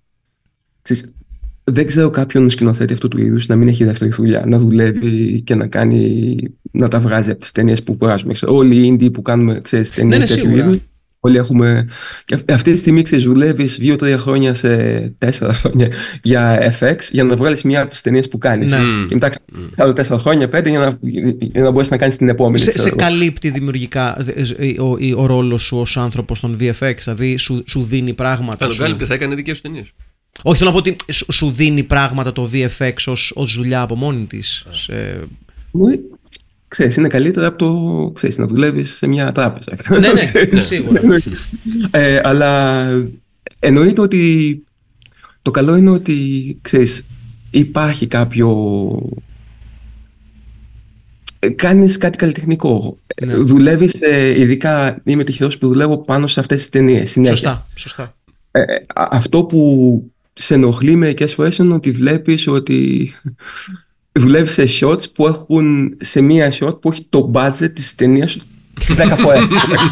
Δεν ξέρω κάποιον σκηνοθέτη αυτού του είδους να μην έχει δεύτερη δουλειά, να δουλεύει και να τα βγάζει από τις ταινίες που βγάζουμε. Όλοι οι indie που κάνουμε ταινίες τέτοιου είδους, όλοι έχουμε. Και αυτή τη στιγμή δουλεύεις 2-3 χρόνια σε 4 χρόνια για FX για να βγάλεις μια από τις ταινίες που κάνεις. Και μετά άλλο 4 χρόνια, 5 για να μπορέσεις να κάνεις την επόμενη. Σε καλύπτει δημιουργικά ο ρόλος σου ως άνθρωπος των VFX, δηλαδή σου δίνει πράγματα? Αν τον κάλυπτε θα έκανε δικές σου ταινίες. Όχι, θέλω να πω ότι σου δίνει πράγματα το VFX ως δουλειά από μόνη της. Ξέρεις, είναι καλύτερα από να δουλεύεις σε μια τράπεζα. Ναι, σίγουρα. Αλλά εννοείται ότι το καλό είναι ότι, ξέρεις, υπάρχει κάνεις κάτι καλλιτεχνικό. Δουλεύεις, ειδικά είμαι τυχερός που δουλεύω πάνω σε αυτές τις ταινίες συνέχεια. Σωστά. Αυτό που σε ενοχλεί μερικές φορές είναι ότι βλέπεις ότι δουλεύεις σε shots που έχουν, σε μία shot που έχει το budget της ταινίας 10 φορές.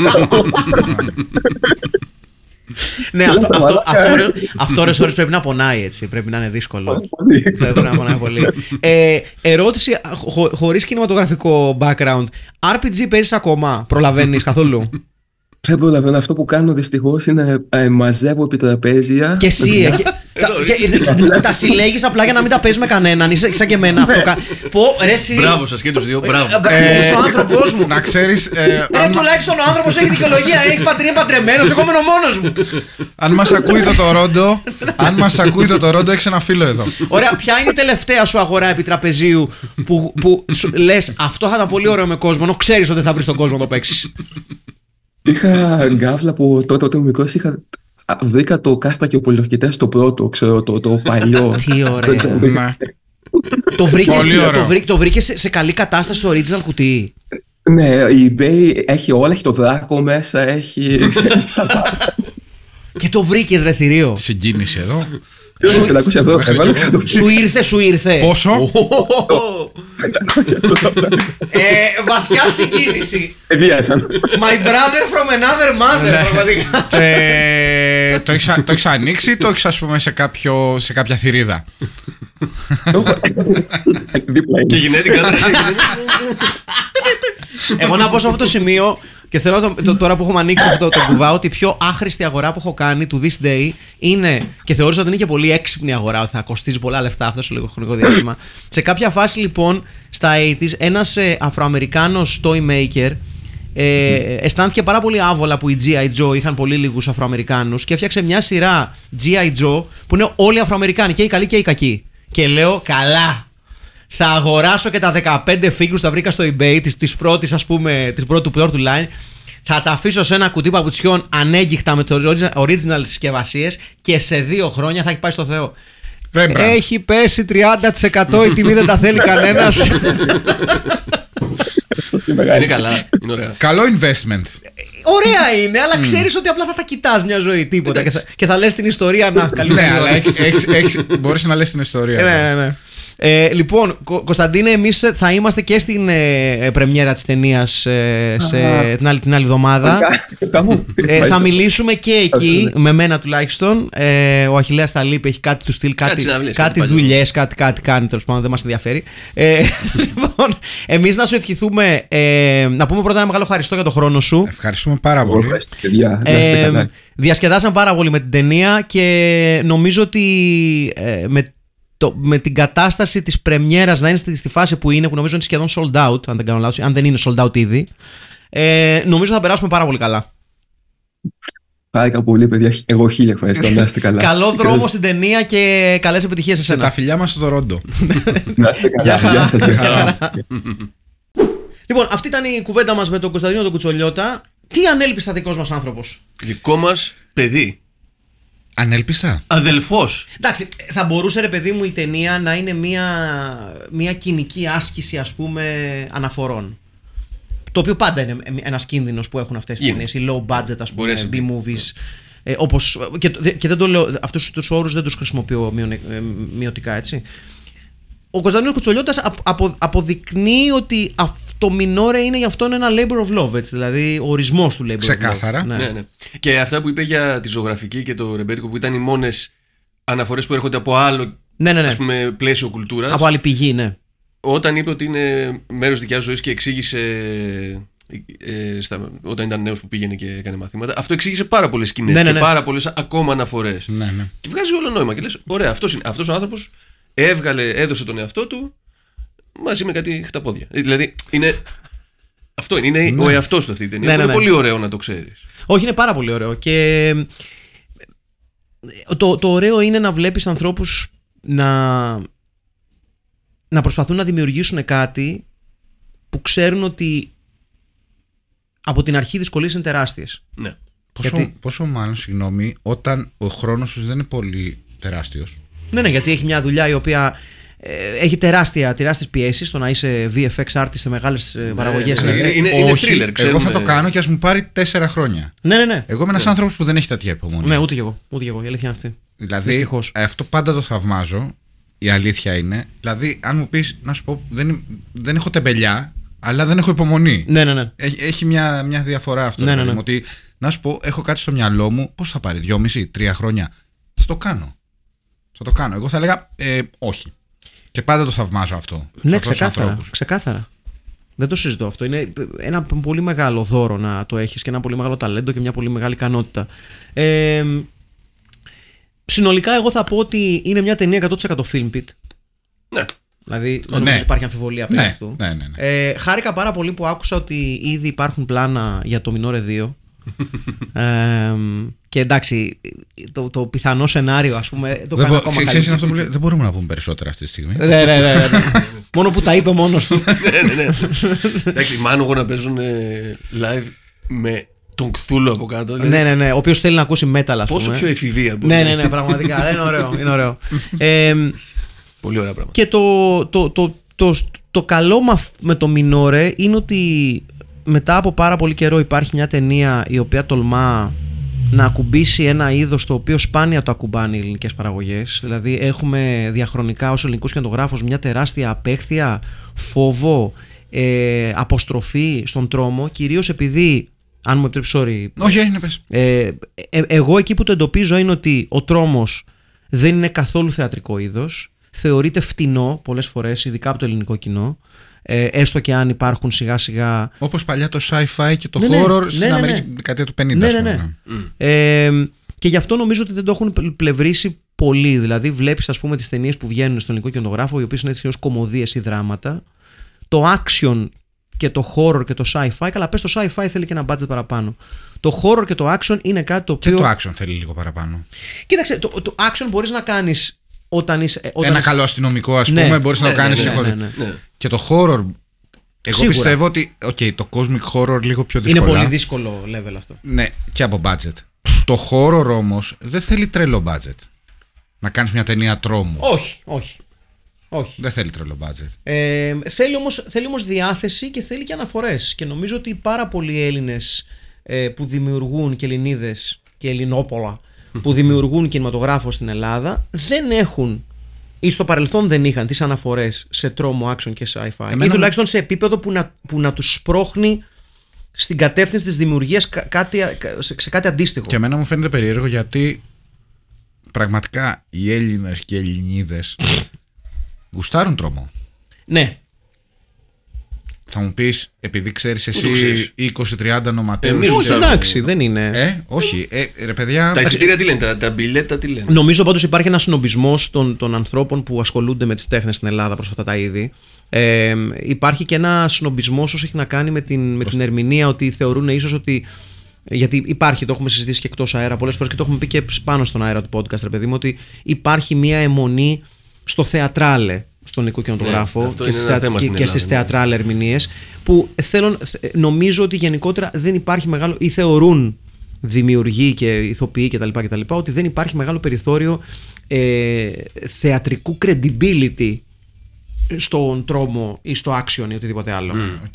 Ναι, αυτό ώρες πρέπει να πονάει, έτσι. Πρέπει να είναι δύσκολο. Πρέπει να πονάει πολύ. Ερώτηση χωρίς κινηματογραφικό background. RPG παίζεις ακόμα? Προλαβαίνεις καθόλου? Δεν προλαβαίνω. Αυτό που κάνω δυστυχώς είναι μαζεύω επί τραπέζια. Και εσύ τα συλλέγεις απλά για να μην τα παίζεις με κανέναν? Είσαι σαν και εμένα αυτό. Μπράβο σας και τους δύο. Μπράβο. Ο άνθρωπός μου. Να ξέρεις. Τουλάχιστον ο άνθρωπος έχει δικαιολογία. Είναι παντρεμένος. Εγώ μένω μόνος μου. Αν μας ακούει το Τορόντο, έχεις ένα φίλο εδώ. Ωραία. Ποια είναι η τελευταία σου αγορά επί τραπεζίου που λες αυτό θα ήταν πολύ ωραίο με κόσμο, ενώ ξέρεις ότι θα βρεις τον κόσμο να το παίξεις? Είχα γκάβλα που τότε ο μικρός βρήκα το Κάστα και ο Πολιορκητές το πρώτο, ξέρω, το παλιό. Τι ωραία. Το βρήκες σε καλή κατάσταση στο original κουτί? Ναι, η eBay έχει όλα, έχει το δράκο μέσα, έχει. Και το βρήκες, ρε θηρίο? Συγκίνηση εδώ. Σου ήρθε. Πόσο? Βαθιά συγκίνηση. Εδιάσαν. My brother from another mother, πραγματικά. Και το έχεις ανοίξει ή το έχεις, ας πούμε, σε κάποια θηρίδα? Και γυναίκα. Εγώ να πω σε αυτό το σημείο και θέλω τώρα που έχουμε ανοίξει αυτό το κουβά, ότι η πιο άχρηστη αγορά που έχω κάνει to this day είναι, και θεώρησα ότι είναι και πολύ έξυπνη αγορά, ότι θα κοστίζει πολλά λεφτά αυτό σε λίγο χρονικό διάστημα. Σε κάποια φάση λοιπόν στα 80s ένας Αφροαμερικάνος toy maker αισθάνθηκε πάρα πολύ άβολα που οι G.I. Joe είχαν πολύ λίγους Αφροαμερικάνους και έφτιαξε μια σειρά G.I. Joe που είναι όλοι Αφροαμερικάνοι, και οι καλοί και οι κακοί. Και λέω, καλά, θα αγοράσω και τα 15 figures, τα βρήκα στο eBay της πρώτης, ας πούμε, της πρώτου του line. Θα τα αφήσω σε ένα κουτί παπουτσιών ανέγκυχτα με το original συσκευασίες και σε 2 χρόνια θα έχει πάει στο Θεό. Έχει πέσει 30%, η τιμή δεν τα θέλει κανένας. Είναι καλά, είναι ωραία. Καλό investment. Ωραία είναι, αλλά ξέρεις ότι απλά θα τα κοιτάς μια ζωή, τίποτα. Και θα λες την ιστορία να καλή. Ναι, αλλά μπορείς να λες την ιστορία. Ναι. Λοιπόν, Κωνσταντίνε, εμείς θα είμαστε και στην πρεμιέρα της ταινίας την άλλη εβδομάδα. Θα μιλήσουμε και εκεί, με μένα τουλάχιστον. Ο Αχιλλέας τα λείπει, έχει κάτι του στυλ, κάτι δουλειές, κάτι κάνει, τέλος πάντων, δεν μας ενδιαφέρει. Λοιπόν, εμείς να σου ευχηθούμε, να πούμε πρώτα ένα μεγάλο ευχαριστώ για τον χρόνο σου. Ευχαριστούμε πάρα πολύ. Διασκεδάσαμε πάρα πολύ με την ταινία και νομίζω ότι με την κατάσταση της πρεμιέρας να είναι στη φάση που είναι, που νομίζω είναι σχεδόν sold out, αν δεν κάνω λάθος, αν δεν είναι sold out ήδη, νομίζω θα περάσουμε πάρα πολύ καλά. Χάρηκα πολύ, παιδιά. Εγώ 1000 ευχαριστώ. Να είστε καλά. Καλό δρόμο στην ταινία και καλές επιτυχίες σε εσένα. Τα φιλιά μας στο Τορόντο. Να είστε καλά. Γεια σας. Λοιπόν, αυτή ήταν η κουβέντα μας με τον Κωνσταντίνο τον Κουτσολιώτα. Τι ανέλπιστα δικός μας άνθρωπος. Δικό μας παιδί. Ανέλπιστα. Αδελφός. Εντάξει, θα μπορούσε, ρε παιδί μου, η ταινία να είναι μια κοινική άσκηση, ας πούμε, αναφορών. Το οποίο πάντα είναι ένας κίνδυνος που έχουν αυτές τις ταινίες. Οι low budget, ας πούμε, B-movies. Όπως, και δεν το λέω, αυτούς τους όρους δεν τους χρησιμοποιώ μειωτικά, έτσι. Ο Κωνσταντίνος Κουτσολιώτας αποδεικνύει ότι το μινόρε είναι γι' αυτό ένα labor of love, έτσι, δηλαδή ο ορισμός του labor of love. Ξεκάθαρα. Ναι. Και αυτά που είπε για τη ζωγραφική και το ρεμπέτικο, που ήταν οι μόνες αναφορές που έρχονται από άλλο ας πούμε, πλαίσιο κουλτούρας. Από άλλη πηγή, ναι. Όταν είπε ότι είναι μέρος δικιάς ζωής και εξήγησε όταν ήταν νέος που πήγαινε και έκανε μαθήματα, αυτό εξήγησε πάρα πολλές σκηνές και πάρα πολλές ακόμα αναφορές. Ναι. Και βγάζει όλο νόημα και λες, ωραία, αυτός ο άνθρωπος έδωσε τον εαυτό του μαζί με κάτι χταπόδια. Δηλαδή αυτό είναι ο εαυτός του αυτή η ταινία. Είναι πολύ ωραίο να το ξέρεις. Όχι, είναι πάρα πολύ ωραίο. Και το ωραίο είναι να βλέπεις ανθρώπους να προσπαθούν να δημιουργήσουν κάτι που ξέρουν ότι από την αρχή οι δυσκολίες είναι τεράστιες. Ναι. Πόσο μάλλον, συγγνώμη, όταν ο χρόνος σου δεν είναι πολύ τεράστιος. Ναι, γιατί έχει μια δουλειά η οποία έχει τεράστιες πιέσεις στο να είσαι VFX artist σε μεγάλες παραγωγές. Είναι thriller, ξέρουμε. Εγώ θα το κάνω και ας μου πάρει 4 χρόνια. Ναι. Εγώ είμαι ένας άνθρωπος που δεν έχει τέτοια υπομονή. Ναι, ούτε κι εγώ. Η αλήθεια είναι αυτή. Δηλαδή, δυστυχώς. Αυτό πάντα το θαυμάζω. Η αλήθεια είναι. Δηλαδή, αν μου πεις, να σου πω, δεν έχω τεμπελιά, αλλά δεν έχω υπομονή. Ναι. Έχει μια διαφορά αυτό. Ναι. Ότι, να σου πω, έχω κάτι στο μυαλό μου, πώς θα πάρει, 2,5-3 χρόνια. Θα το κάνω. Εγώ θα έλεγα όχι. Και πάντα το θαυμάζω αυτό. Ναι, ξεκάθαρα. Δεν το συζητώ αυτό. Είναι ένα πολύ μεγάλο δώρο να το έχεις και ένα πολύ μεγάλο ταλέντο και μια πολύ μεγάλη ικανότητα. Συνολικά, εγώ θα πω ότι είναι μια ταινία 100% film pit. Ναι. Δηλαδή, δεν νομίζω ότι υπάρχει αμφιβολία πέρα αυτού. Ναι. Χάρηκα πάρα πολύ που άκουσα ότι ήδη υπάρχουν πλάνα για το Μινόρε 2. Και εντάξει, το πιθανό σενάριο, ας πούμε, το κάνει ακόμα καλύτερο. Αυτό που λέει, δεν μπορούμε να πούμε περισσότερα αυτή τη στιγμή. Ναι. Μόνο που τα είπε μόνος του. Ναι. Εντάξει, μάνογο να παίζουν live με τον Κθούλο από κάτω. Ναι, ο οποίος θέλει να ακούσει metal, ας πούμε. Πόσο πιο εφηβεία μπορεί. Ναι, πραγματικά. Είναι ωραίο. Πολύ ωραία πράγματα. Και το καλό με το Μινόρε είναι ότι μετά από πάρα πολύ καιρό υπάρχει μια ταινία η οποία τολμά να ακουμπήσει ένα είδος το οποίο σπάνια το ακουμπάνε οι ελληνικές παραγωγές. Δηλαδή έχουμε διαχρονικά ως ελληνικός κινηματογράφος μια τεράστια απέχθεια, φόβο, αποστροφή στον τρόμο, κυρίως επειδή, αν μου επιτρέψεις, Όχι, είναι πες. εγώ εκεί που το εντοπίζω είναι ότι ο τρόμος δεν είναι καθόλου θεατρικό είδος, θεωρείται φτηνό πολλές φορές, ειδικά από το ελληνικό κοινό, έστω και αν υπάρχουν σιγά σιγά. Όπως παλιά το sci-fi και το horror στην Αμερική δεκαετία του 50. Και γι' αυτό νομίζω ότι δεν το έχουν πλευρίσει πολύ. Δηλαδή, βλέπεις, ας πούμε, τις ταινίες που βγαίνουν στον ελληνικό κινηματογράφο, οι οποίες είναι έτσι ως κωμωδίες ή δράματα. Το action και το horror και το sci-fi. Καλά, πες το sci-fi θέλει και ένα budget παραπάνω. Το horror και το action είναι κάτι το οποίο. Και το action θέλει λίγο παραπάνω. Κοίταξε, το action μπορείς να κάνεις όταν είσαι. Καλό αστυνομικό, ας πούμε, μπορείς να το κάνεις. Και το horror. Εγώ Σίγουρα. πιστεύω ότι. Το cosmic horror λίγο πιο δύσκολο. Είναι πολύ δύσκολο level αυτό. Ναι, και από budget. Το horror όμως δεν θέλει τρελό budget. Να κάνεις μια ταινία τρόμου. Όχι. Δεν θέλει τρελό budget. Θέλει όμως διάθεση και θέλει και αναφορές. Και νομίζω ότι πάρα πολλοί Έλληνες που δημιουργούν και Ελληνίδες και Ελληνόπολα που δημιουργούν κινηματογράφο στην Ελλάδα δεν έχουν ή στο παρελθόν δεν είχαν τις αναφορές σε τρόμο, action και sci-fi. Ή τουλάχιστον σε επίπεδο που να τους σπρώχνει στην κατεύθυνση της δημιουργίας σε κάτι αντίστοιχο. Και εμένα μου φαίνεται περίεργο γιατί πραγματικά οι Έλληνες και οι Ελληνίδες γουστάρουν τρόμο. Ναι. Θα μου πεις, επειδή ξέρεις εσύ 20-30 νοματέους. Εντάξει, δεν είναι. Όχι, ρε παιδιά. Τα εισιτήρια τι λένε, τα μπιλέτα τι λένε. Νομίζω πάντως υπάρχει ένας συνομπισμός των ανθρώπων που ασχολούνται με τις τέχνες στην Ελλάδα προς αυτά τα είδη. Υπάρχει και ένα συνομπισμός όσο έχει να κάνει με την ερμηνεία, ότι θεωρούν ίσως ότι. Γιατί υπάρχει, το έχουμε συζητήσει και εκτός αέρα πολλές φορές και το έχουμε πει και πάνω στον αέρα του podcast, ρε παιδί μου, ότι υπάρχει μια αιμονή στο θεατράλε, στον ελληνικό κινηματογράφο και στις θεατράλε ερμηνείες, που νομίζω ότι γενικότερα δεν υπάρχει μεγάλο, ή θεωρούν δημιουργοί και ηθοποιοί κτλ. Ότι δεν υπάρχει μεγάλο περιθώριο θεατρικού credibility στον τρόμο ή στο action ή οτιδήποτε άλλο.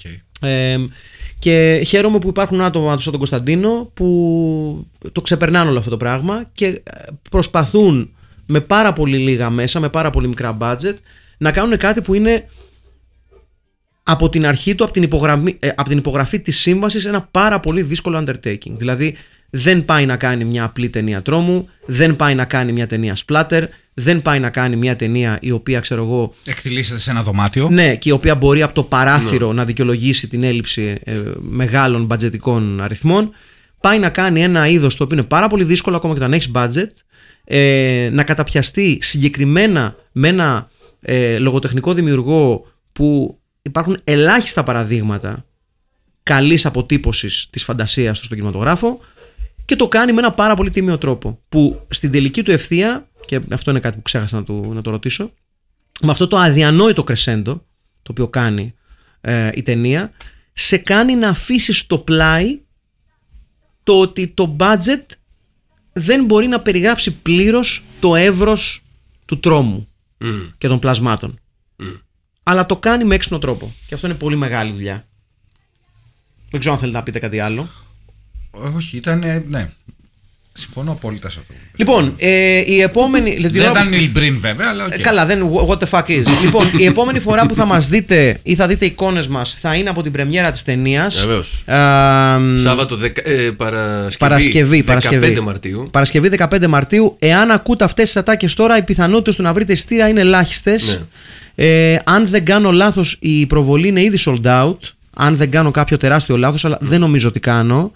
Και χαίρομαι που υπάρχουν άτομα σαν τον Κωνσταντίνο που το ξεπερνάνε όλο αυτό το πράγμα και προσπαθούν με πάρα πολύ λίγα μέσα, με πάρα πολύ μικρά budget, να κάνουν κάτι που είναι από την αρχή του, από την υπογραφή της σύμβασης, ένα πάρα πολύ δύσκολο undertaking. Δηλαδή δεν πάει να κάνει μια απλή ταινία τρόμου, δεν πάει να κάνει μια ταινία splatter, δεν πάει να κάνει μια ταινία η οποία, ξέρω εγώ, εκτιλήσεται σε ένα δωμάτιο. Ναι, και η οποία μπορεί από το παράθυρο να δικαιολογήσει την έλλειψη μεγάλων μπατζετικών αριθμών. Πάει να κάνει ένα είδος το οποίο είναι πάρα πολύ δύσκολο ακόμα και όταν έχεις budget, να καταπιαστεί συγκεκριμένα με ένα λογοτεχνικό δημιουργό που υπάρχουν ελάχιστα παραδείγματα καλής αποτύπωσης της φαντασίας του στον κινηματογράφο, και το κάνει με ένα πάρα πολύ τίμιο τρόπο, που στην τελική του ευθεία, και αυτό είναι κάτι που ξέχασα να το ρωτήσω, με αυτό το αδιανόητο κρεσέντο το οποίο κάνει η ταινία, σε κάνει να αφήσεις στο πλάι το ότι το budget δεν μπορεί να περιγράψει πλήρως το εύρος του τρόμου και των πλασμάτων, αλλά το κάνει με έξυπνο τρόπο, και αυτό είναι πολύ μεγάλη δουλειά. Δεν ξέρω αν θέλετε να πείτε κάτι άλλο. Όχι, ήταν. Ναι. Συμφωνώ απόλυτα σε αυτό. Λοιπόν, η επόμενη. Δεν ήταν Νιλμπριν βέβαια, αλλά. Okay. Καλά, δεν. What the fuck is. Λοιπόν, η επόμενη φορά που θα μας δείτε ή θα δείτε εικόνες μας θα είναι από την πρεμιέρα της ταινίας. Βεβαίως. Σάββατο Παρασκευή 15 Μαρτίου. Παρασκευή 15 Μαρτίου. Εάν ακούτε αυτές τις ατάκες τώρα, οι πιθανότητες του να βρείτε εισιτήρια είναι ελάχιστες. Ναι. Αν δεν κάνω λάθος, η προβολή είναι ήδη sold out. Αν δεν κάνω κάποιο τεράστιο λάθος, αλλά δεν νομίζω ότι κάνω.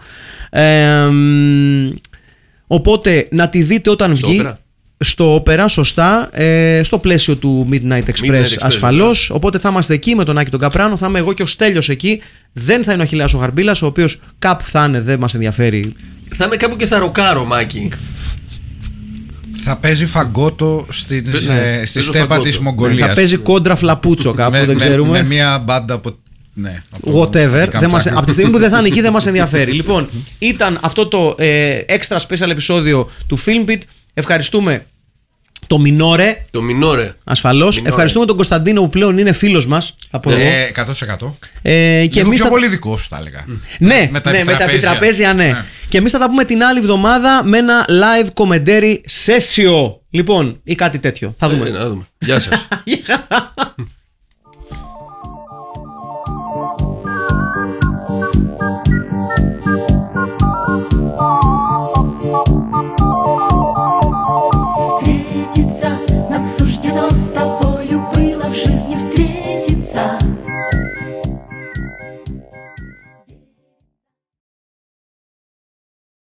Οπότε να τη δείτε όταν βγει. Στο Όπερα, σωστά. Στο πλαίσιο του Midnight Express ασφαλώς. Ναι. Οπότε θα είμαστε εκεί με τον Άκη τον Καπράνο. Θα είμαι εγώ και ο Στέλιος εκεί. Δεν θα είναι ο Αχιλλέας ο Χαρμπίλας, ο οποίος κάπου θα είναι, δεν μας ενδιαφέρει. Θα είμαι κάπου και θα ροκάρω, Μάκη. Θα παίζει φαγκότο στη στέπα της Μογγολίας. Θα παίζει κόντρα φλαπούτσο κάπου, δεν ξέρουμε. Με μια μπάντα από. Ναι, whatever. Από τη στιγμή που δεν θα είναι εκεί δεν μας ενδιαφέρει. Λοιπόν, ήταν αυτό το extra special επεισόδιο του Filmbit. Ευχαριστούμε Το Μινόρε. Το Μινόρε. Ασφαλώς. Ευχαριστούμε τον Κωνσταντίνο που πλέον είναι φίλος μας. Από εγώ. 100%. Και εμείς πιο πολύ δικός θα έλεγα. Ναι, με τα επιτραπέζια, ναι. Και εμείς θα τα πούμε την άλλη εβδομάδα με ένα live commentary session. Λοιπόν, ή κάτι τέτοιο. Θα δούμε. Να δούμε. Γεια σας.